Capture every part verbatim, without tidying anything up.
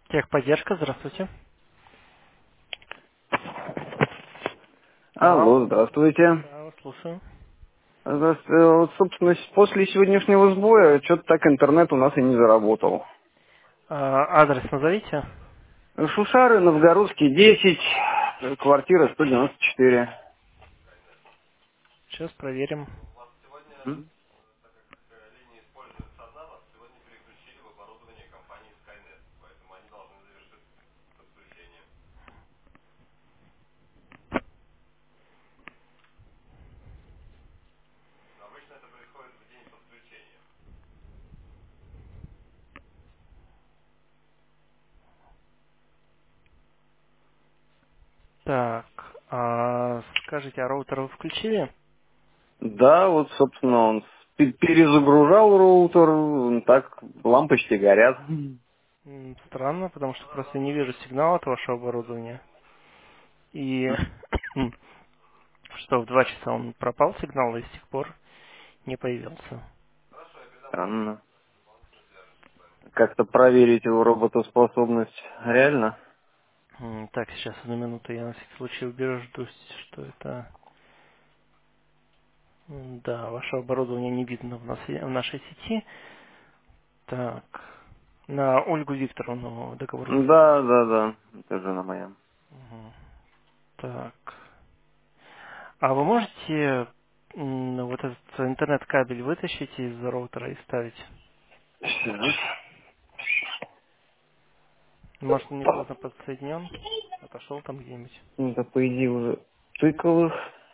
Техподдержка, здравствуйте. Алло. Алло, здравствуйте. Да, вас слушаю. Здравствуйте. Вот, собственно, с- после сегодняшнего сбоя что-то так интернет у нас и не заработал. А, адрес назовите. Шушары, Новгородский, десять, э, квартира сто девяносто четыре. Сейчас проверим. М? Так, а, скажите, а роутер вы включили? Да, вот, собственно, он пе- перезагружал роутер, м, так лампочки горят. М, Странно, потому что просто не вижу сигнала от вашего оборудования. И М, что в два часа он пропал сигнал и с тех пор не появился. Странно. Как-то проверить его работоспособность реально? М, Так, сейчас одну минуту, я на всякий случай убеждусь, что это... М, Да, ваше оборудование не видно в, нас, в нашей сети. Так, на Ольгу Викторовну договор Да, заключен. да, да, это жена моя. Мгм. Так. А вы можете м, вот этот интернет-кабель вытащить из роутера и вставить? Сейчас. Может, он неплотно подсоединен? Отошел там где-нибудь? Это, по идее, уже цикл их.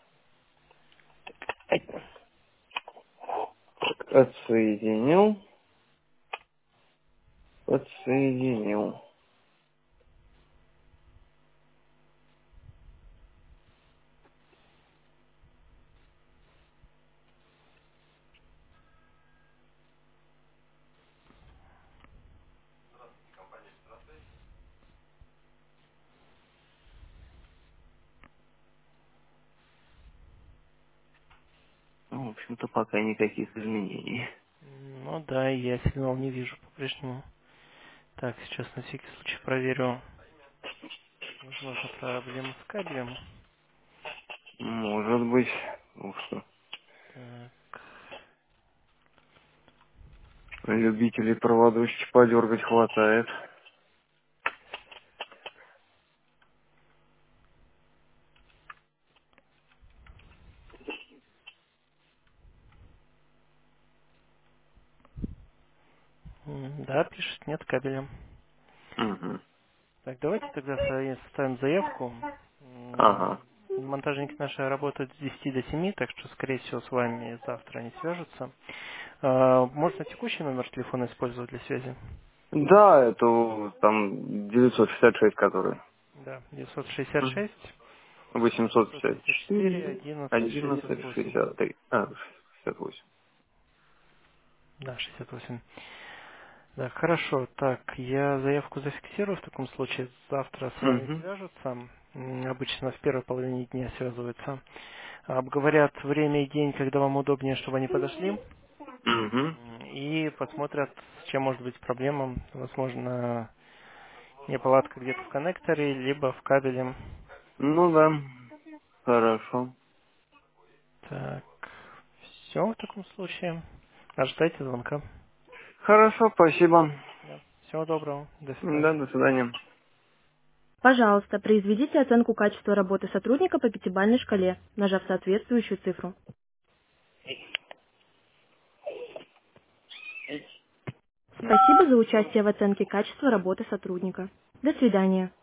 Отсоединил. Подсоединил. Ну, в общем-то, пока никаких изменений. М, Ну да, я сигнал не вижу по-прежнему. Так, сейчас на всякий случай проверю. Возможно, проблема с кабелем. Может быть. Ух что. Так. Любителей проводочки подергать хватает. М, Да, пишет, нет кабеля. Угу. Так, давайте тогда со- составим заявку. М, Ага. Монтажники наши работают с десяти до семи, так что, скорее всего, с вами завтра они свяжутся. А, Можно текущий номер телефона использовать для связи? Да, это вот там девятьсот шестьдесят шесть, который. Да, девятьсот шестьдесят Мгм. шесть восемьсот семьсот пятьдесят пятьдесят четыре четыре, одиннадцать шестьдесят одиннадцать, восемь. шестьдесят три. А, шестьдесят восемь. Да, шестьдесят восемь. Да, хорошо. Так, я заявку зафиксирую в таком случае. Завтра с вами Угу. свяжутся. М, Обычно в первой половине дня связываются. Обговорят время и день, когда вам удобнее, чтобы они подошли. Угу. М, И посмотрят, с чем может быть проблема. Возможно, неполадка где-то в коннекторе, либо в кабеле. Ну да. Хорошо. Так, все в таком случае. Ожидайте звонка. Хорошо, спасибо. Да. Всего доброго. До Да, свидания. до свидания. Пожалуйста, произведите оценку качества работы сотрудника по пятибалльной шкале, нажав соответствующую цифру. Спасибо за участие в оценке качества работы сотрудника. До свидания.